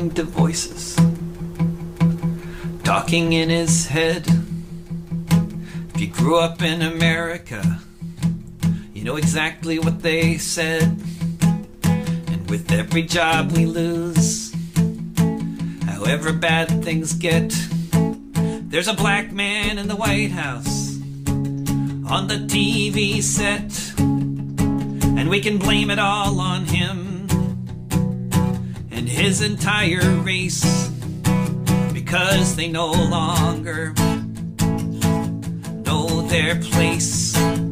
listening to voices talking in his head. If you grew up in America, you know exactly what they said. And with every job we lose, however bad things get, there's a black man in the White House on the TV set, and we can blame it all on him and his entire race, because they no longer know their place.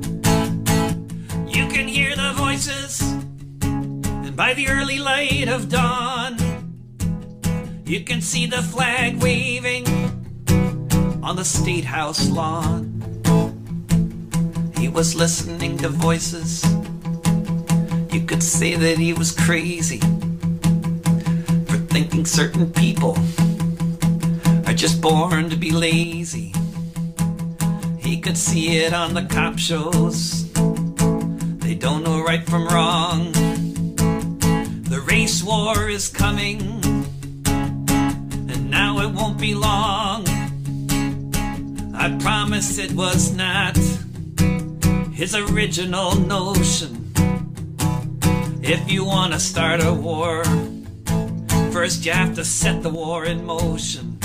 You can hear the voices, and by the early light of dawn, you can see the flag waving on the State House lawn. He was listening to voices. You could say that he was crazy for thinking certain people are just born to be lazy. He could see it on the cop shows. They don't know right from wrong. The race war is coming, and now it won't be long. I promise it was not his original notion. If you want to start a war, first you have to set the war in motion.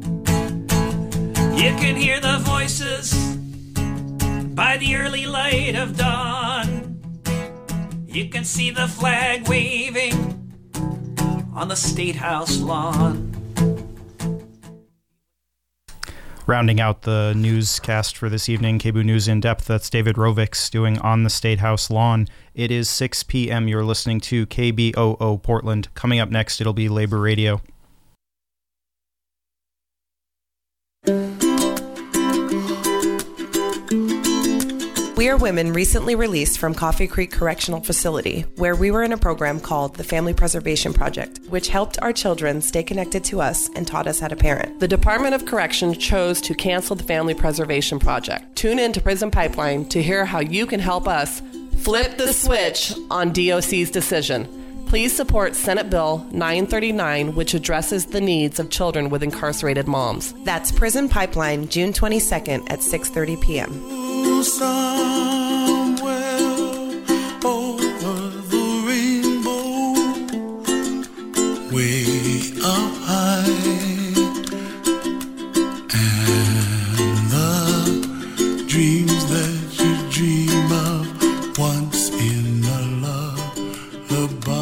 You can hear the voices by the early light of dawn. You can see the flag waving on the State House lawn. Rounding out the newscast for this evening, KBOO News In Depth, that's David Rovics doing On the State House Lawn. It is 6 p.m. You're listening to KBOO Portland. Coming up next, it'll be Labor Radio. We Are Women recently released from Coffee Creek Correctional Facility, where we were in a program called the Family Preservation Project, which helped our children stay connected to us and taught us how to parent. The Department of Corrections chose to cancel the Family Preservation Project. Tune in to Prison Pipeline to hear how you can help us flip the switch on DOC's decision. Please support Senate Bill 939, which addresses the needs of children with incarcerated moms. That's Prison Pipeline, June 22nd at 6:30 p.m. Somewhere over the rainbow, way up high, and the dreams that you dream of once in a lullaby.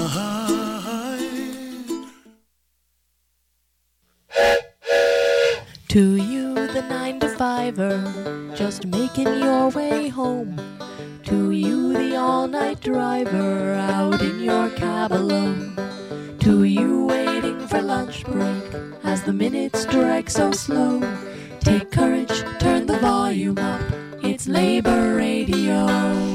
To you, the 9-to-5er, just making your way home. To you, the all-night driver, out in your cab alone. To you, waiting for lunch break, as the minutes drag so slow. Take courage, turn the volume up, it's Labor Radio.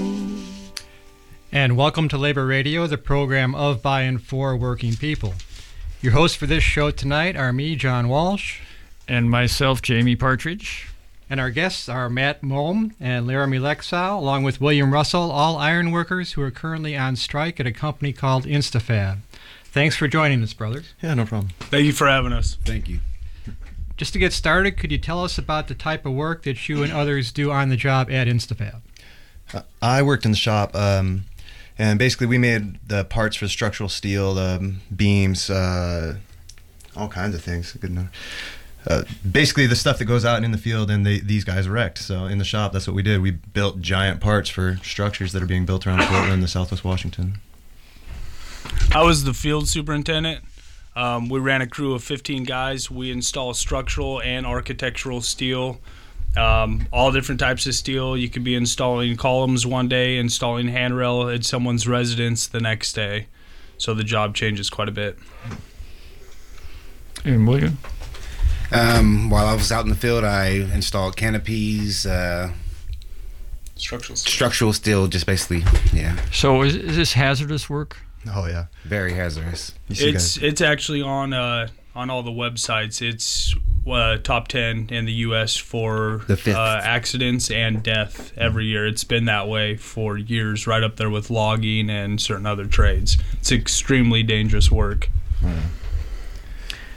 And welcome to Labor Radio, the program of, by, and for working people. Your hosts for this show tonight are me, John Walsh. And myself, Jamie Partridge. And our guests are Matt Mohm and Laramie Lexow, along with William Russell, all iron workers who are currently on strike at a company called Instafab. Thanks for joining us, brothers. Yeah, no problem. Thank you for having us. Thank you. Just to get started, could you tell us about the type of work that you and others do on the job at Instafab? I worked in the shop, and basically we made the parts for structural steel, the beams, all kinds of things. Good enough. Basically the stuff that goes out in the field and these guys wrecked. So in the shop, that's what we did. We built giant parts for structures that are being built around Portland and Southwest Washington. I was the field superintendent. We ran a crew of 15 guys. We installed structural and architectural steel, all different types of steel. You could be installing columns one day, installing handrail at someone's residence the next day. So the job changes quite a bit. And William? While I was out in the field, I installed canopies, structural steel, just basically, yeah. So is this hazardous work? Oh yeah, very hazardous. It's actually on all the websites. It's top 10 in the U.S. for accidents and death every year. It's been that way for years, right up there with logging and certain other trades. It's extremely dangerous work.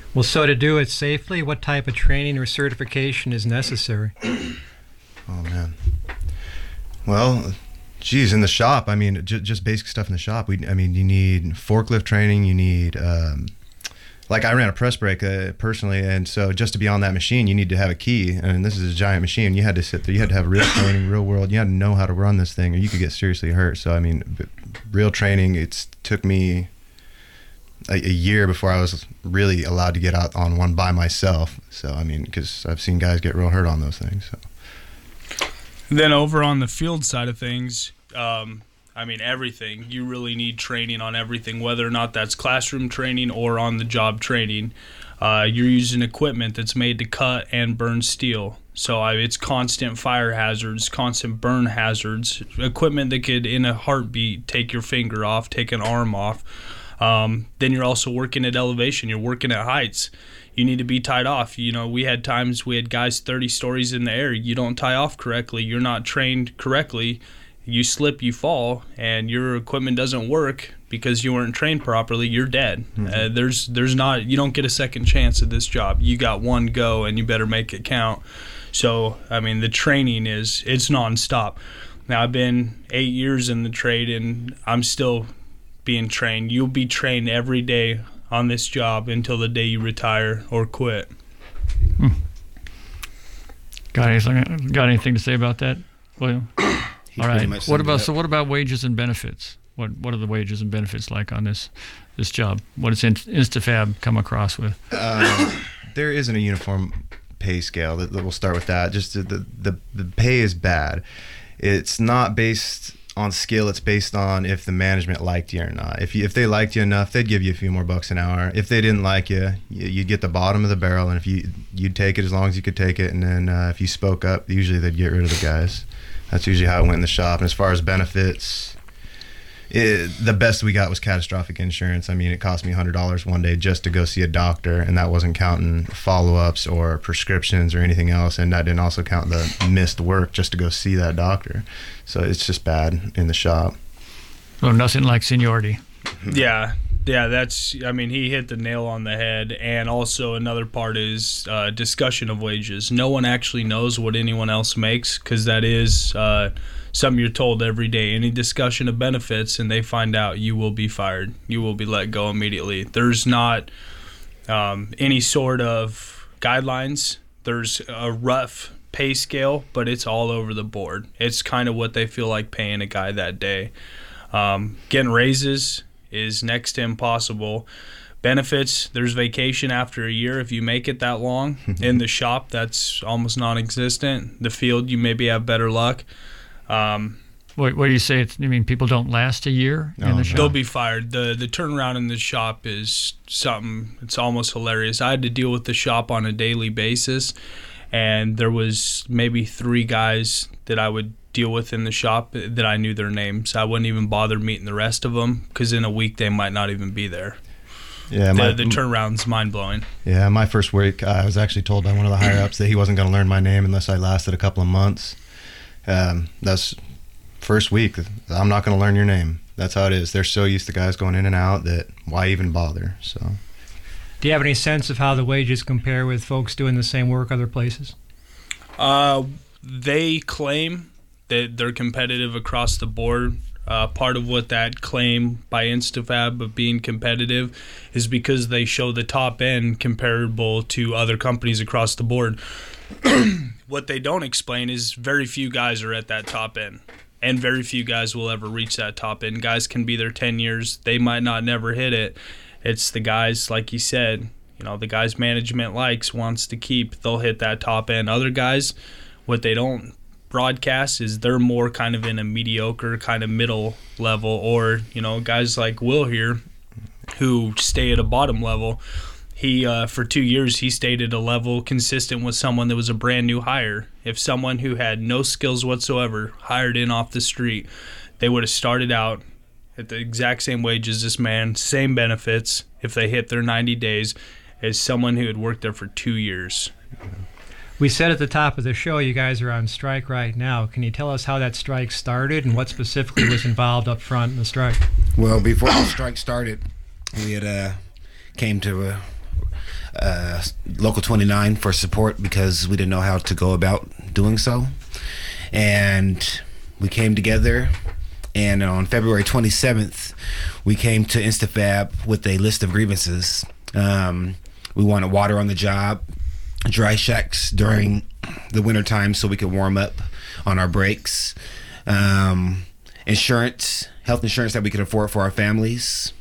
Well, so to do it safely, what type of training or certification is necessary? Oh, man. Well, geez, in the shop, I mean, just basic stuff in the shop. You need forklift training. You need, like I ran a press brake personally, and so just to be on that machine, you need to have a key. And this is a giant machine. You had to sit there. You had to have real training, real world. You had to know how to run this thing, or you could get seriously hurt. So, I mean, real training, it took me a year before I was really allowed to get out on one by myself. So, I mean, because I've seen guys get real hurt on those things. So. Then over on the field side of things, everything. You really need training on everything, whether or not that's classroom training or on-the-job training. You're using equipment that's made to cut and burn steel. So it's constant fire hazards, constant burn hazards, equipment that could, in a heartbeat, take your finger off, take an arm off. Then you're also working at elevation. You're working at heights. You need to be tied off. We had guys 30 stories in the air. You don't tie off correctly. You're not trained correctly. You slip, you fall, and your equipment doesn't work because you weren't trained properly. You're dead. Mm-hmm. You don't get a second chance at this job. You got one go, and you better make it count. So, the training it's nonstop. Now, I've been 8 years in the trade, and I'm still being trained. You'll be trained every day on this job until the day you retire or quit. Got anything to say about that, William? All right. What about wages and benefits? What are the wages and benefits like on this job? What does Instafab come across with? There isn't a uniform pay scale. That we'll start with that. Just the pay is bad. It's not based on skill. It's based on if the management liked you or not. If they liked you enough, they'd give you a few more bucks an hour. If they didn't like you, you'd get the bottom of the barrel, and if you'd take it as long as you could take it, and then if you spoke up, usually they'd get rid of the guys. That's usually how it went in the shop. And as far as benefits, the best we got was catastrophic insurance. It cost me $100 one day just to go see a doctor, and that wasn't counting follow-ups or prescriptions or anything else, and that didn't also count the missed work just to go see that doctor. So it's just bad in the shop. Well, nothing like seniority. Yeah, that's, he hit the nail on the head. And also another part is discussion of wages. No one actually knows what anyone else makes, because that is something you're told every day. Any discussion of benefits and they find out, you will be fired. You will be let go immediately. There's not any sort of guidelines. There's a rough pay scale, but it's all over the board. It's kind of what they feel like paying a guy that day. Getting raises is next to impossible. Benefits, there's vacation after a year if you make it that long. In the shop, that's almost non-existent. The field, you maybe have better luck. What do you say? You mean people don't last a year in the shop? They'll be fired. The turnaround in the shop is something, it's almost hilarious. I had to deal with the shop on a daily basis, and there was maybe 3 guys that I would deal with in the shop that I knew their names. I wouldn't even bother meeting the rest of them, because in a week they might not even be there. Yeah, the turnaround's mind-blowing. Yeah, my first week, I was actually told by one of the higher-ups that he wasn't going to learn my name unless I lasted a couple of months. That's first week. I'm not going to learn your name. That's how it is. They're so used to guys going in and out that why even bother? So, do you have any sense of how the wages compare with folks doing the same work other places? They claim that they're competitive across the board. Part of what that claim by Instafab of being competitive is because they show the top end comparable to other companies across the board. What they don't explain is very few guys are at that top end, and very few guys will ever reach that top end. Guys can be there 10 years. They might not never hit it. It's the guys, like you said, the guys management wants to keep, they'll hit that top end. Other guys, what they don't broadcast is they're more kind of in a mediocre kind of middle level, or guys like Will here who stay at a bottom level. He for 2 years he stayed at a level consistent with someone that was a brand new hire. If someone who had no skills whatsoever hired in off the street, they would have started out at the exact same wage as this man, same benefits if they hit their 90 days as someone who had worked there for 2 years. We said at the top of the show you guys are on strike right now. Can you tell us how that strike started and what specifically was involved up front in the strike? Well, before the strike started, we had came to Local 29 for support because we didn't know how to go about doing so. And we came together, and on February 27th, we came to InstaFab with a list of grievances. We wanted water on the job, dry shacks during the wintertime so we could warm up on our breaks, insurance, health insurance that we could afford for our families.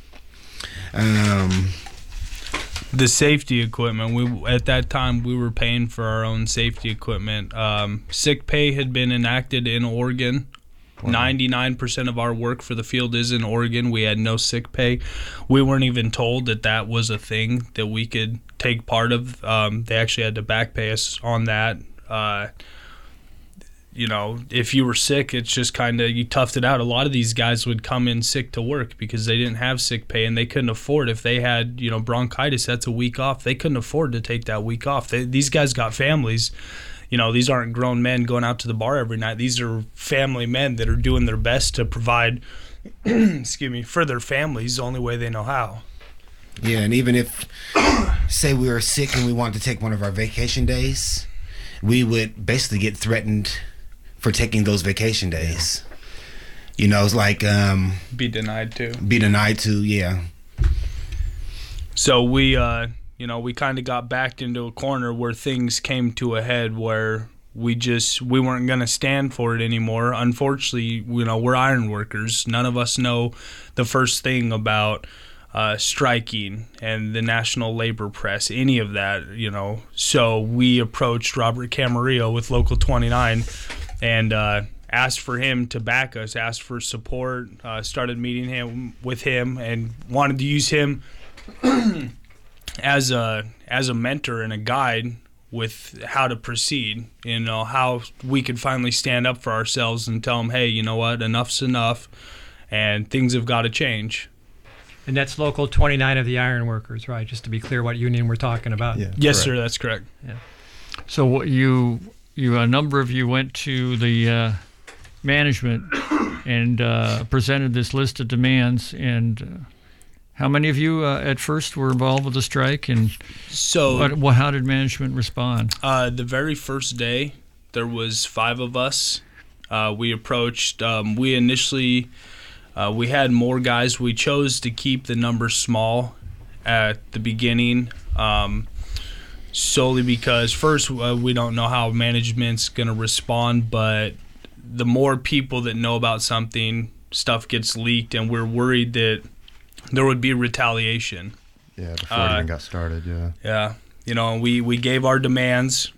The safety equipment. At that time we were paying for our own safety equipment. Sick pay had been enacted in Oregon. 99% of our work for the field is in Oregon. We had no sick pay. We weren't even told that was a thing that we could take part of. They actually had to back pay us on that. If you were sick, it's just kind of, you toughed it out. A lot of these guys would come in sick to work because they didn't have sick pay, and they couldn't afford, if they had, bronchitis, that's a week off. They couldn't afford to take that week off. These guys got families. These aren't grown men going out to the bar every night. These are family men that are doing their best to provide, for their families the only way they know how. Yeah, and even if, say we were sick and we wanted to take one of our vacation days, we would basically get threatened for taking those vacation days. It's like... be denied to. Yeah. So we kind of got backed into a corner where things came to a head where we weren't going to stand for it anymore. Unfortunately, we're iron workers. None of us know the first thing about striking and the national labor press, any of that, So we approached Robert Camarillo with Local 29 and asked for him to back us, asked for support, started meeting with him and wanted to use him as a mentor and a guide with how to proceed, how we could finally stand up for ourselves and tell them, hey, you know what, enough's enough and things have got to change. And that's Local 29 of the Iron Workers, right? Just to be clear what union we're talking about. Yeah, yes, correct. Sir, that's correct. Yeah. So a number of you went to the management and presented this list of demands, and how many of you at first were involved with the strike, and so how did management respond? The very first day, there was 5 of us. We approached. We initially we had more guys. We chose to keep the number small at the beginning, solely because first we don't know how management's going to respond, but the more people that know about something, stuff gets leaked, and we're worried that there would be retaliation. Yeah, before it even got started, yeah. Yeah, and we gave our demands.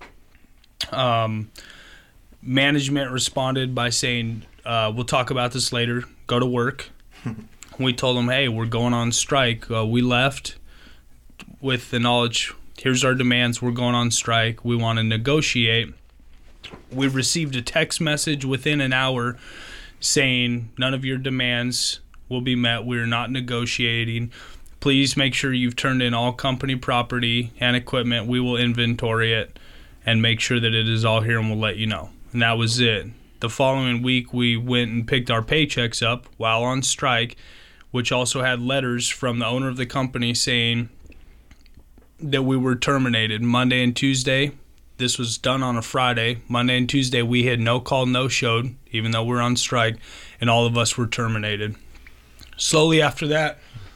Management responded by saying, we'll talk about this later, go to work. We told them, hey, we're going on strike. We left with the knowledge, here's our demands, we're going on strike, we want to negotiate. We received a text message within an hour saying, none of your demands will be met. We're not negotiating. Please make sure you've turned in all company property and equipment. We will inventory it and make sure that it is all here, and we'll let you know. And that was it. The following week, we went and picked our paychecks up while on strike, which also had letters from the owner of the company saying that we were terminated. Monday and Tuesday, this was done on a Friday. Monday and Tuesday, we had no call, no showed, even though we're on strike, and all of us were terminated. Slowly after that,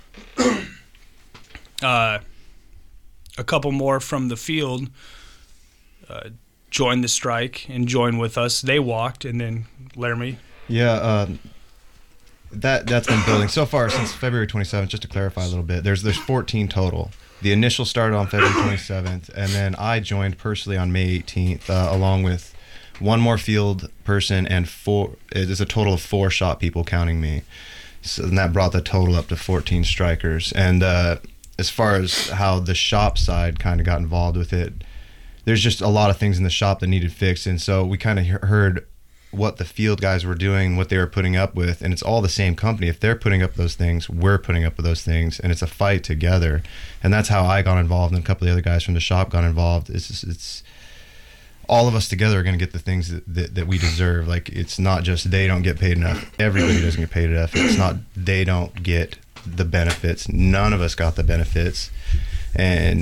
a couple more from the field joined the strike and joined with us. They walked, and then Laramie. Yeah, that's been building so far since February 27th. Just to clarify a little bit, there's 14 total. The initial started on February 27th, and then I joined personally on May 18th, along with one more field person and 4. It's a total of 4 shop people counting me. So, and that brought the total up to 14 strikers. And as far as how the shop side kind of got involved with it, there's just a lot of things in the shop that needed fixed. And so we kind of heard what the field guys were doing, what they were putting up with, and it's all the same company. If they're putting up those things, we're putting up with those things, and it's a fight together. And that's how I got involved, and a couple of the other guys from the shop got involved. It's all of us together are going to get the things that we deserve. Like, it's not just they don't get paid enough. Everybody doesn't get paid enough. It's not they don't get the benefits. None of us got the benefits. And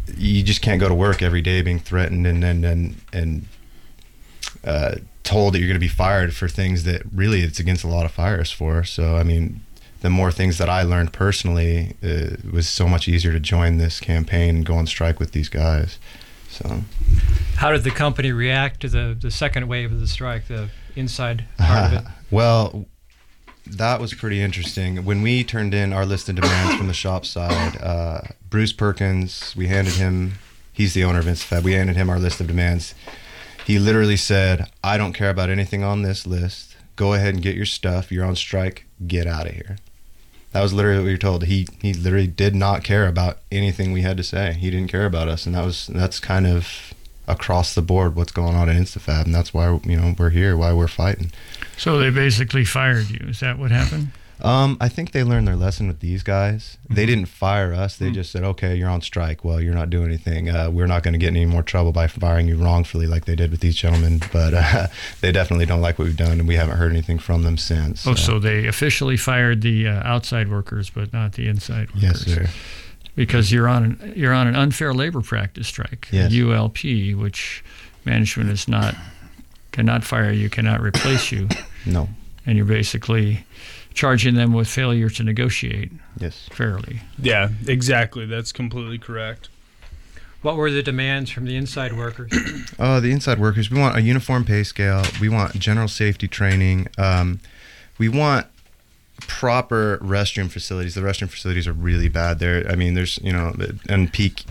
you just can't go to work every day being threatened and told that you're going to be fired for things that really it's against the law to fire us for. So, I mean, the more things that I learned personally, it was so much easier to join this campaign and go on strike with these guys. So, how did the company react to the second wave of the strike, the inside part of it? Well, that was pretty interesting. When we turned in our list of demands from the shop side, Bruce Perkins, we handed him, he's the owner of InstaFab, we handed him our list of demands. He literally said, I don't care about anything on this list. Go ahead and get your stuff. You're on strike. Get out of here. That was literally what we were told. He literally did not care about anything we had to say. He didn't care about us, and that's kind of across the board what's going on at InstaFab, and that's why we're here, why we're fighting. So they basically fired you. Is that what happened? I think they learned their lesson with these guys. They didn't fire us. They just said, okay, you're on strike. Well, you're not doing anything. We're not going to get in any more trouble by firing you wrongfully like they did with these gentlemen. But they definitely don't like what we've done, and we haven't heard anything from them since. Oh, so they officially fired the outside workers, but not the inside workers. Yes, sir. Because you're on an unfair labor practice strike, yes. ULP, which management cannot fire you, cannot replace you. No. And you're basically charging them with failure to negotiate fairly. Yeah, exactly. That's completely correct. What were the demands from the inside workers? The inside workers, we want a uniform pay scale. We want general safety training. We want proper restroom facilities. The restroom facilities are really bad there. I mean, there's, and peak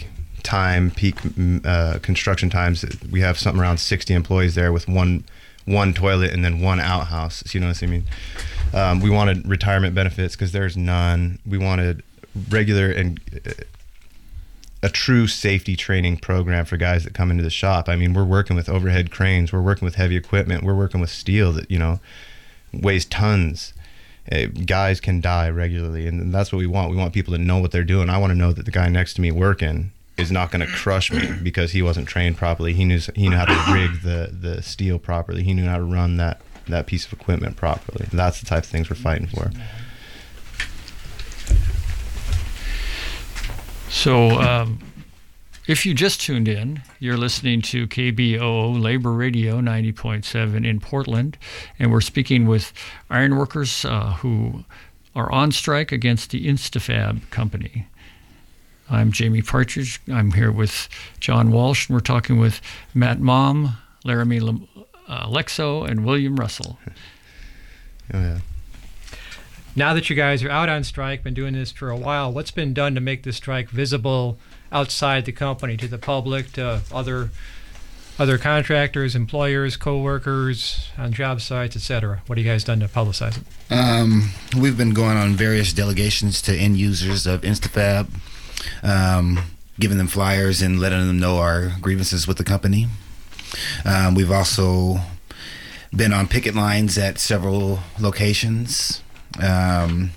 construction times, we have something around 60 employees there with one toilet and then one outhouse. You know what I mean? We wanted retirement benefits because there's none. We wanted regular and a true safety training program for guys that come into the shop. I mean, we're working with overhead cranes. We're working with heavy equipment. We're working with steel that, weighs tons. Guys can die regularly, and that's what we want. We want people to know what they're doing. I want to know that the guy next to me working is not going to crush me because he wasn't trained properly. He knew how to rig the steel properly. He knew how to run that piece of equipment properly. That's the type of things we're fighting for. So if you just tuned in, you're listening to KBOO Labor Radio 90.7 in Portland, and we're speaking with ironworkers who are on strike against the InstaFab company. I'm Jamie Partridge. I'm here with John Walsh, and we're talking with Matt Mom, Laramie Lexo, and William Russell. Oh, yeah. Now that you guys are out on strike, been doing this for a while, what's been done to make the strike visible outside the company, to the public, to other contractors, employers, co-workers, on job sites, etc.? What have you guys done to publicize it? We've been going on various delegations to end users of InstaFab, giving them flyers and letting them know our grievances with the company. We've also been on picket lines at several locations, and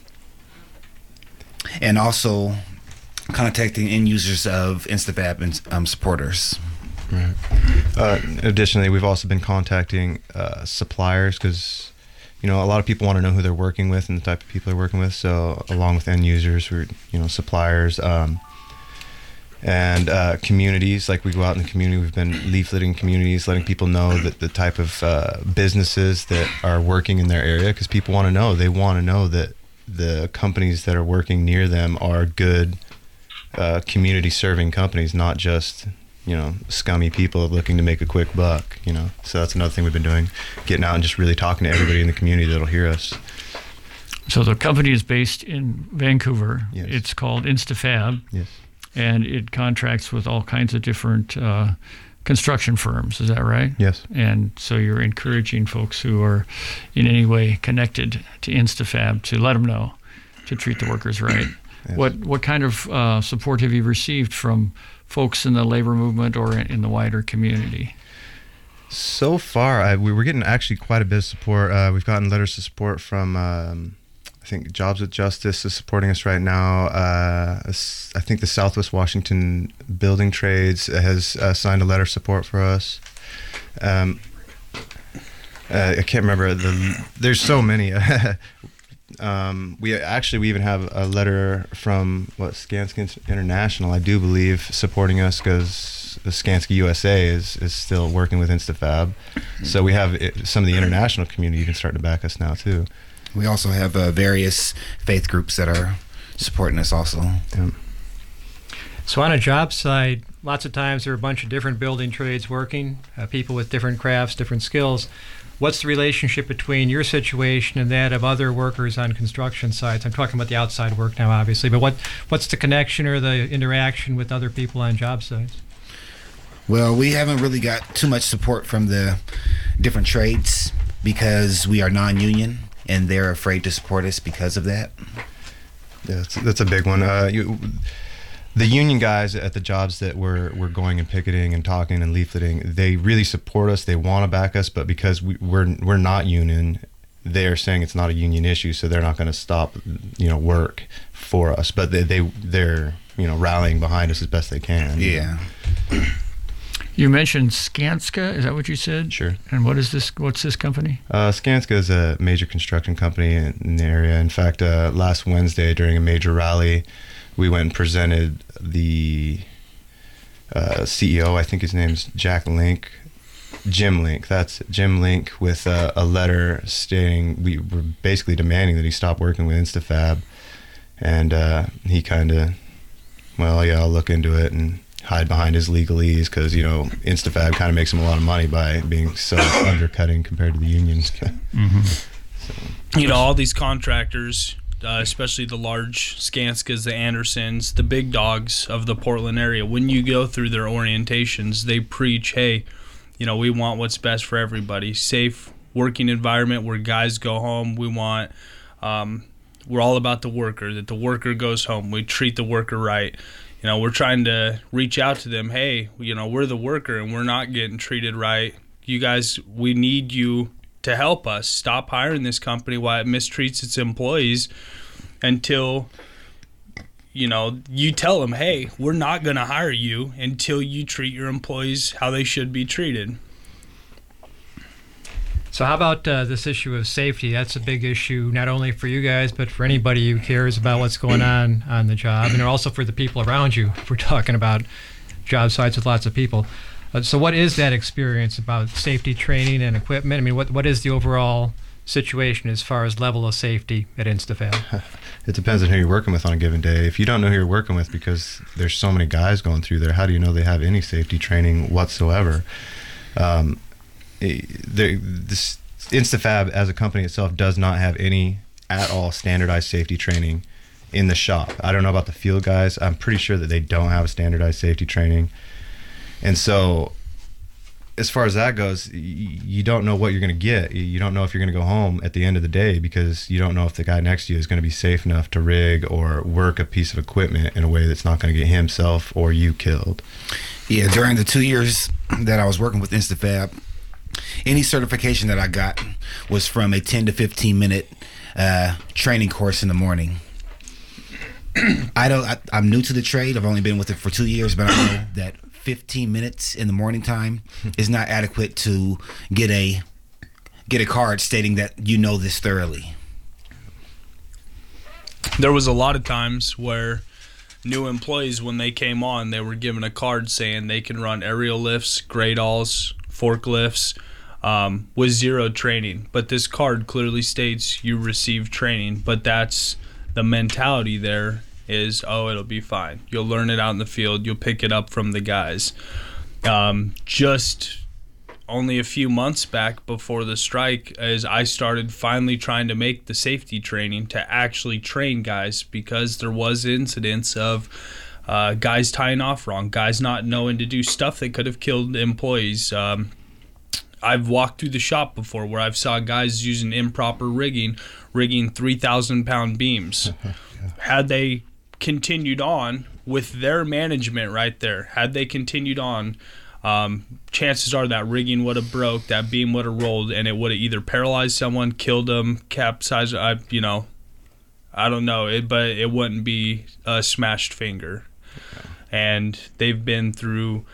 also contacting end users of InstaFab and supporters. Right. Additionally, we've also been contacting suppliers because, a lot of people want to know who they're working with and the type of people they're working with. So along with end users, we're, suppliers, and communities. Like we go out in the community, we've been leafleting communities, letting people know that the type of businesses that are working in their area, because people want to know. They want to know that the companies that are working near them are good community-serving companies, not just scummy people looking to make a quick buck. So that's another thing we've been doing, getting out and just really talking to everybody in the community that'll hear us. So the company is based in Vancouver. Yes. It's called InstaFab. Yes. And it contracts with all kinds of different construction firms. Is that right? Yes. And so you're encouraging folks who are in any way connected to InstaFab to let them know to treat the workers right. Yes. What kind of support have you received from folks in the labor movement or in the wider community? So far, we were getting actually quite a bit of support. We've gotten letters of support from, I think Jobs with Justice is supporting us right now. I think the Southwest Washington Building Trades has signed a letter of support for us. I can't remember. There's so many. We even have a letter from Skanska International, I do believe, supporting us, because the Skanska USA is still working with InstaFab. So we have some of the international community even starting to back us now too. We also have various faith groups that are supporting us also. Yeah. So on a job site, lots of times there are a bunch of different building trades working, people with different crafts, different skills. What's the relationship between your situation and that of other workers on construction sites? I'm talking about the outside work now, obviously, but what's the connection or the interaction with other people on job sites? Well, we haven't really got too much support from the different trades because we are non-union, and they're afraid to support us because of that. Yeah, that's a big one. The union guys at the jobs that we're going and picketing and talking and leafleting, they really support us. They want to back us, but because we're not union, they're saying it's not a union issue, so they're not going to stop, work for us. But they're rallying behind us as best they can. Yeah. You mentioned Skanska. Is that what you said? Sure. And what's this company? Skanska is a major construction company in the area. In fact, last Wednesday during a major rally, we went and presented the CEO, I think his name's Jim Link. That's Jim Link, with a letter stating we were basically demanding that he stop working with InstaFab. And he kind of, I'll look into it and hide behind his legalese, because, InstaFab kind of makes him a lot of money by being so undercutting compared to the unions. Mm-hmm. All these contractors, especially the large Skanskas, the Andersons, the big dogs of the Portland area, when you go through their orientations, they preach, hey, we want what's best for everybody. Safe working environment where guys go home. We want, we're all about the worker, that the worker goes home. We treat the worker right. We're trying to reach out to them. Hey, we're the worker and we're not getting treated right. You guys, we need you to help us. Stop hiring this company while it mistreats its employees until, you tell them, hey, we're not going to hire you until you treat your employees how they should be treated. So how about this issue of safety? That's a big issue, not only for you guys, but for anybody who cares about what's going on the job, and also for the people around you, if we're talking about job sites with lots of people. So what is that experience about safety training and equipment? I mean, what is the overall situation as far as level of safety at InstaFab? It depends on who you're working with on a given day. If you don't know who you're working with because there's so many guys going through there, how do you know they have any safety training whatsoever? This InstaFab as a company itself does not have any at all standardized safety training in the shop. I don't know about the field guys. I'm pretty sure that they don't have standardized safety training. And so as far as that goes, you don't know what you're going to get. You don't know if you're going to go home at the end of the day because you don't know if the guy next to you is going to be safe enough to rig or work a piece of equipment in a way that's not going to get himself or you killed. Yeah, during the 2 years that I was working with InstaFab, any certification that I got was from a 10 to 15 minute training course in the morning. I'm new to the trade. I've only been with it for 2 years, but I know that 15 minutes in the morning time is not adequate to get a card stating that you know this thoroughly. There was a lot of times where new employees, when they came on, they were given a card saying they can run aerial lifts, gradalls, forklifts, with zero training. But this card clearly states you received training, but that's the mentality there is, it'll be fine. You'll learn it out in the field. You'll pick it up from the guys. Just only a few months back before the strike, as I started finally trying to make the safety training to actually train guys, because there was incidents of guys tying off wrong, guys not knowing to do stuff that could have killed employees. I've walked through the shop before where I've saw guys using improper rigging 3,000-pound beams. Had they continued on with their management right there, had they continued on, chances are that rigging would have broke, that beam would have rolled, and it would have either paralyzed someone, killed them, capsized. I don't know, but it wouldn't be a smashed finger. And they've been through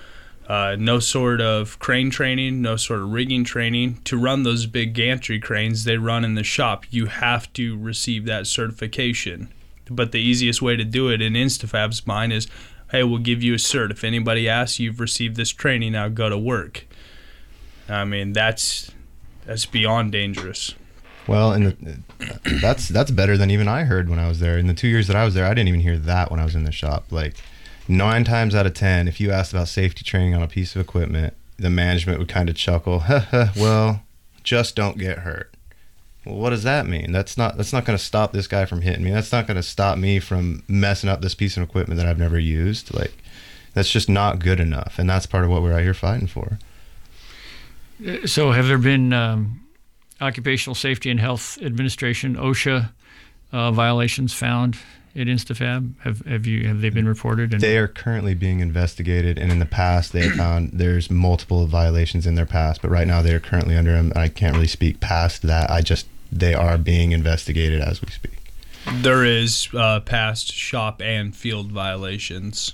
no sort of crane training, no sort of rigging training. To run those big gantry cranes they run in the shop, you have to receive that certification. But the easiest way to do it in Instafab's mind is, hey, we'll give you a cert. If anybody asks, you've received this training, now go to work. I mean, that's beyond dangerous. Well, and that's better than even I heard when I was there. In the 2 years that I was there, I didn't even hear that when I was in the shop. Like, 9 times out of 10, if you asked about safety training on a piece of equipment, the management would kind of chuckle, well, just don't get hurt. Well, what does that mean? That's not going to stop this guy from hitting me. That's not going to stop me from messing up this piece of equipment that I've never used. Like, that's just not good enough, and that's part of what we're out here fighting for. So have there been Occupational Safety and Health Administration, OSHA, violations found at Instafab? Have they been reported? They are currently being investigated, and in the past they found there's multiple violations in their past, but right now they are currently under them. I can't really speak past that. They are being investigated as we speak. There is past shop and field violations.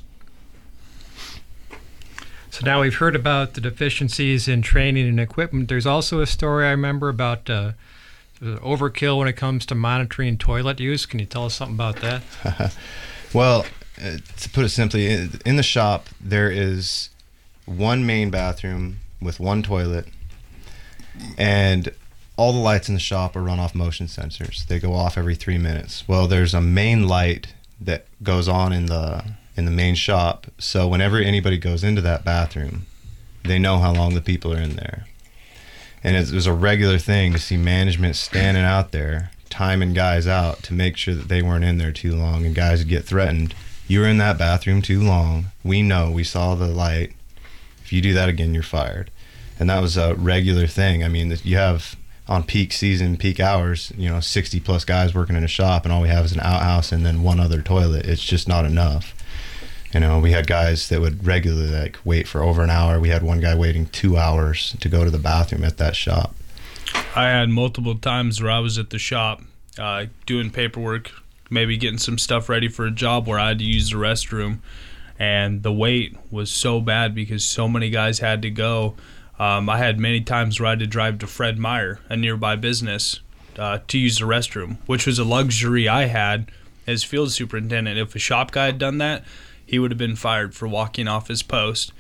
So now we've heard about the deficiencies in training and equipment. There's also a story I remember about overkill when it comes to monitoring toilet use. Can you tell us something about that? Well, to put it simply, in the shop there is one main bathroom with one toilet, and all the lights in the shop are run off motion sensors. They go off every 3 minutes. Well, there's a main light that goes on in the main shop, so whenever anybody goes into that bathroom, they know how long the people are in there. And it was a regular thing to see management standing out there timing guys out to make sure that they weren't in there too long, and guys would get threatened. You were in that bathroom too long. We know. We saw the light. If you do that again, you're fired. And that was a regular thing. I mean, you have on peak season, peak hours, 60 plus guys working in a shop, and all we have is an outhouse and then one other toilet. It's just not enough. We had guys that would regularly wait for over an hour. We had one guy waiting 2 hours to go to the bathroom at that shop. I had multiple times where I was at the shop doing paperwork, maybe getting some stuff ready for a job where I had to use the restroom, and the wait was so bad because so many guys had to go. I had many times where I had to drive to Fred Meyer, a nearby business, to use the restroom, which was a luxury I had as field superintendent. If a shop guy had done that, he would have been fired for walking off his post.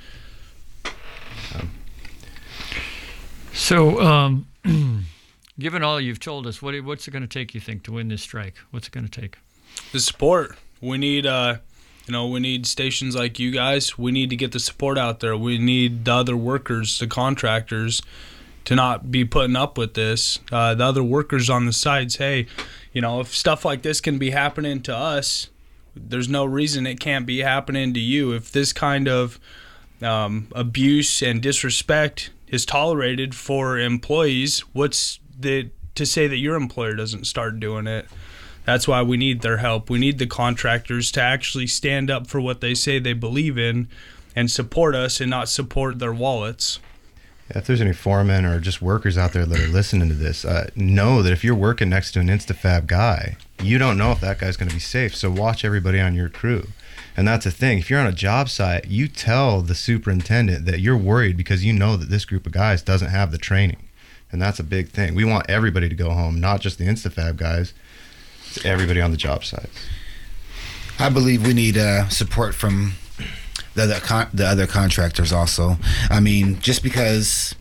So, given all you've told us, what's it going to take, you think, to win this strike? What's it going to take? The support. We need, we need stations like you guys. We need to get the support out there. We need the other workers, the contractors, to not be putting up with this. The other workers on the sites, hey, if stuff like this can be happening to us, there's no reason it can't be happening to you. If this kind of abuse and disrespect is tolerated for employees, what's to say that your employer doesn't start doing it? That's why we need their help. We need the contractors to actually stand up for what they say they believe in and support us and not support their wallets. If there's any foremen or just workers out there that are listening to this, know that if you're working next to an Instafab guy, you don't know if that guy's going to be safe. So watch everybody on your crew. And that's the thing. If you're on a job site, you tell the superintendent that you're worried because you know that this group of guys doesn't have the training. And that's a big thing. We want everybody to go home, not just the Instafab guys. It's everybody on the job sites. I believe we need support from the other contractors also. I mean, just because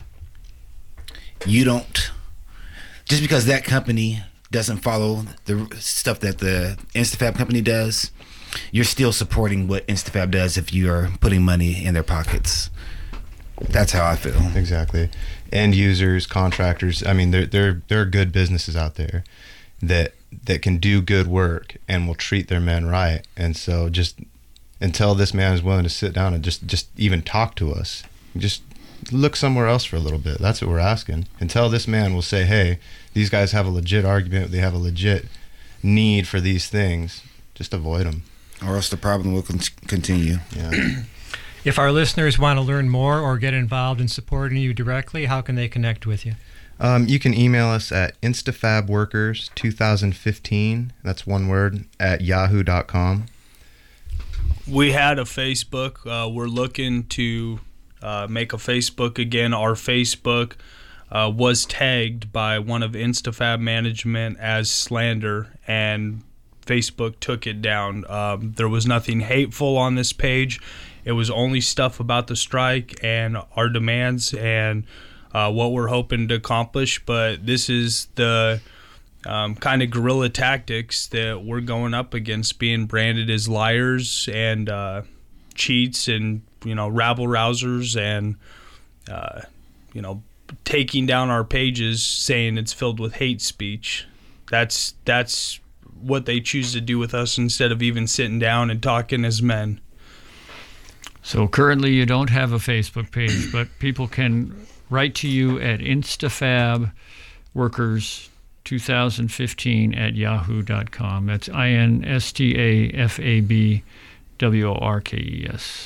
that company doesn't follow the stuff that the Instafab company does, you're still supporting what Instafab does if you are putting money in their pockets. That's how I feel. Exactly. End users, contractors, I mean, there are good businesses out there that can do good work and will treat their men right. And so just until this man is willing to sit down and just even talk to us, just look somewhere else for a little bit. That's what we're asking. Until this man will say, hey, these guys have a legit argument, they have a legit need for these things, just avoid them. Or else the problem will continue. Yeah. If our listeners want to learn more or get involved in supporting you directly, how can they connect with you? You can email us at instafabworkers2015, that's one word, at yahoo.com. We had a Facebook. We're looking to make a Facebook again. Our Facebook was tagged by one of InstaFab management as slander, and Facebook took it down. There was nothing hateful on this page. It was only stuff about the strike and our demands and what we're hoping to accomplish. But this is the kind of guerrilla tactics that we're going up against, being branded as liars and cheats and, rabble-rousers and, taking down our pages, saying it's filled with hate speech. That's what they choose to do with us instead of even sitting down and talking as men. So currently you don't have a Facebook page, but people can write to you at instafabworkers2015@yahoo.com. That's INSTAFABWORKES.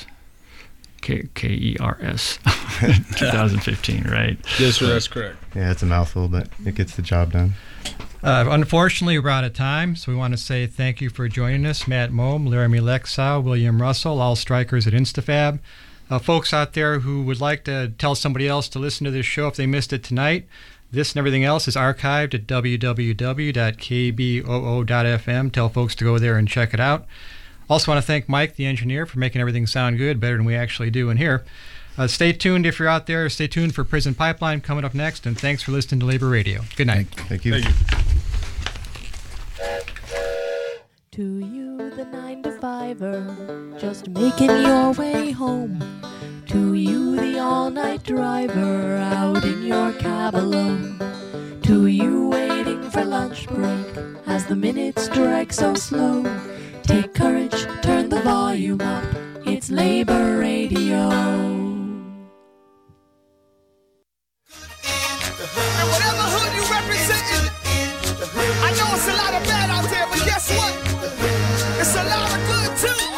KERS 2015, right? Yes, sir, that's correct. Yeah, it's a mouthful, but it gets the job done. Unfortunately, we're out of time, so we want to say thank you for joining us, Matt Moem, Laramie Lexau, William Russell, all strikers at InstaFab. Folks out there who would like to tell somebody else to listen to this show if they missed it tonight, this and everything else is archived at www.kboo.fm. Tell folks to go there and check it out. Also want to thank Mike, the engineer, for making everything sound good, better than we actually do in here. Stay tuned if you're out there. Stay tuned for Prison Pipeline coming up next, and thanks for listening to Labor Radio. Good night. Thank you. To you, the 9-to-5er, just making your way home. To you, the all-night driver, out in your cab alone. To you, waiting for lunch break, as the minutes drag so slow. Take courage, turn the volume up, it's Labor Radio. And whatever hood you representing, I know it's a lot of bad out there, but guess what? It's a lot of good too.